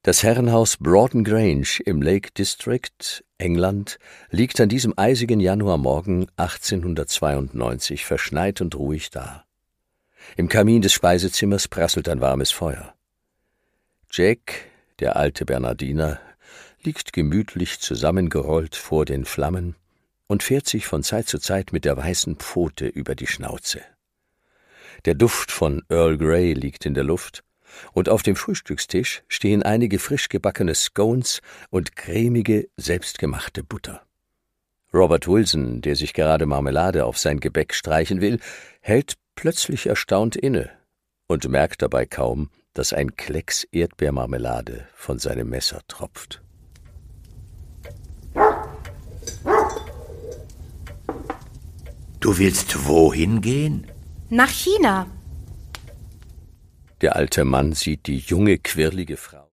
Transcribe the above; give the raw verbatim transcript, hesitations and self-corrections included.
Das Herrenhaus Broughton Grange im Lake District, England, liegt an diesem eisigen Januarmorgen achtzehnhundertzweiundneunzig verschneit und ruhig da. Im Kamin des Speisezimmers prasselt ein warmes Feuer. Jack, der alte Bernardiner, liegt gemütlich zusammengerollt vor den Flammen und fährt sich von Zeit zu Zeit mit der weißen Pfote über die Schnauze. Der Duft von Earl Grey liegt in der Luft, und auf dem Frühstückstisch stehen einige frisch gebackene Scones und cremige, selbstgemachte Butter. Robert Wilson, der sich gerade Marmelade auf sein Gebäck streichen will, hält plötzlich erstaunt inne und merkt dabei kaum, dass ein Klecks Erdbeermarmelade von seinem Messer tropft. Du willst wohin gehen? Nach China. Der alte Mann sieht die junge, quirlige Frau